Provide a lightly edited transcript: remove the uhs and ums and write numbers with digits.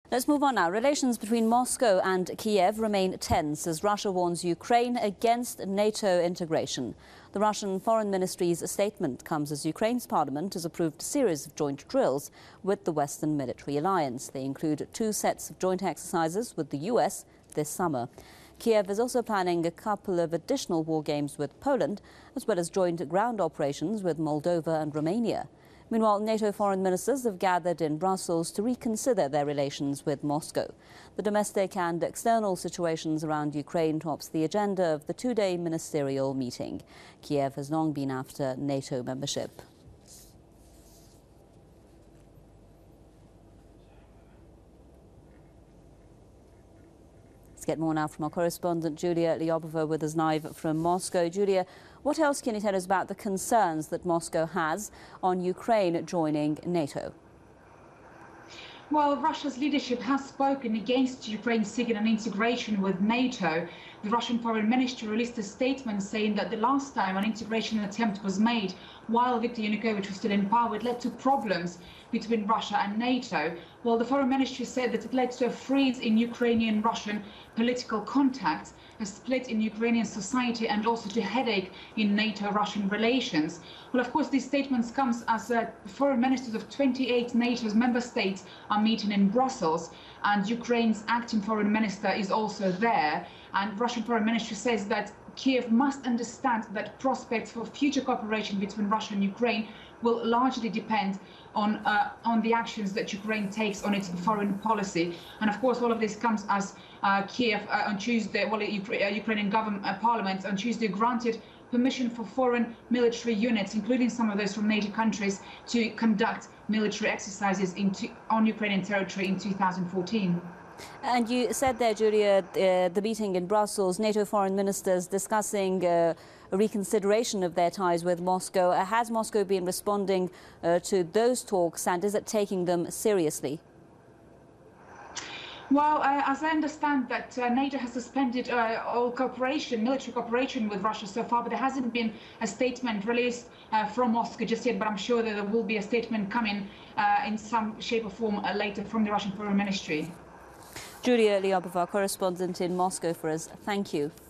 Let's move on now. Relations between Moscow and Kiev remain tense as Russia warns Ukraine against NATO integration. The Russian Foreign Ministry's statement comes as Ukraine's parliament has approved a series of joint drills with the Western military alliance. They include 2 sets of joint exercises with the US this summer. Kiev is also planning a couple of additional war games with Poland, as well as joint ground operations with Moldova and Romania. Meanwhile, NATO foreign ministers have gathered in Brussels to reconsider their relations with Moscow. The domestic and external situations around Ukraine tops the agenda of the 2-day ministerial meeting. Kiev has long been after NATO membership. Let's get more now from our correspondent Julia Lyubova with us live from Moscow. Julia, what else can you tell us about the concerns that Moscow has on Ukraine joining NATO? Well, Russia's leadership has spoken against Ukraine seeking an integration with NATO. The Russian Foreign Ministry released a statement saying that the last time an integration attempt was made while Viktor Yanukovych was still in power, it led to problems between Russia and NATO. Well, the Foreign Ministry said that it led to a freeze in Ukrainian-Russian political contacts, a split in Ukrainian society, and also to headache in NATO-Russian relations. Well, of course, these statements come as foreign ministers of 28 NATO's member states are meeting in Brussels, and Ukraine's acting foreign minister is also there. And Russian Foreign Ministry says that Kiev must understand that prospects for future cooperation between Russia and Ukraine will largely depend on the actions that Ukraine takes on its foreign policy. And of course, all of this comes as Kiev on Tuesday, Ukrainian government parliament on Tuesday granted permission for foreign military units, including some of those from NATO countries, to conduct military exercises on Ukrainian territory in 2014. And you said there, Julia, the meeting in Brussels, NATO foreign ministers discussing a reconsideration of their ties with Moscow. Has Moscow been responding to those talks, and is it taking them seriously? Well, as I understand that NATO has suspended all cooperation, military cooperation with Russia so far, but there hasn't been a statement released from Moscow just yet, but I'm sure that there will be a statement coming in some shape or form later from the Russian Foreign Ministry. Julia Lyubova, correspondent in Moscow for us. Thank you.